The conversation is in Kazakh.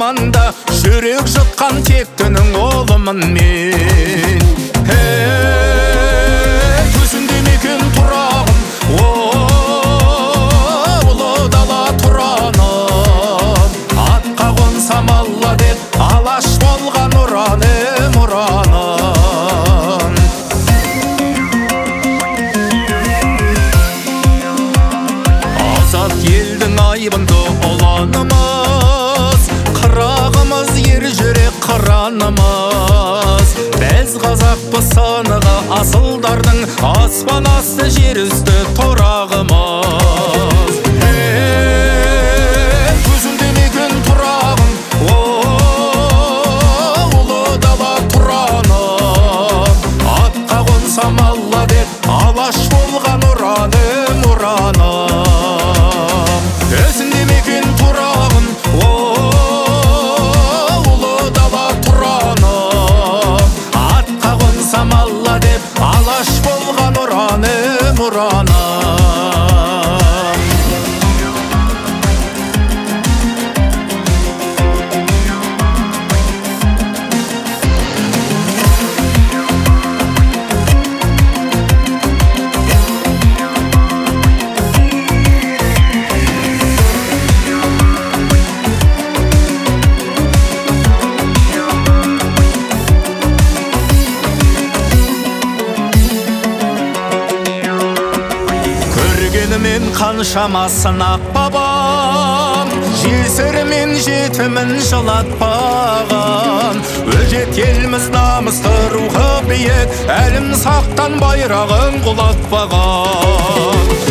заманда жүрек жұтқан тектінің олымын мен. Төсінде мекен тұрағым, ұлы дала тұраным. Атқа қонсам алла деп алаш болған ұраным, ұраным. Азат елдің айбынды ұланымыз, қырағымыз ер жүрек қыранымыз. Біз қазақпыз санығы асылдардың, аспан асты жер үсті торағымыз. Көзінде мекен тұрағым, ұлы дала тұраным. Атқа қонсам алла деп алаш болған ұраным, ұраным. Төсінде мекен тұрағым, ұлы дала тұраным. Атқа қонсам алла деп алаш болған ұраным, ұраным. Көргенімен қаншама сынақ бабам, жесірімен жетімін жылатпаған. Өжет елміз намысты рухы биік, әлім сақтан байрағын құлатпаған.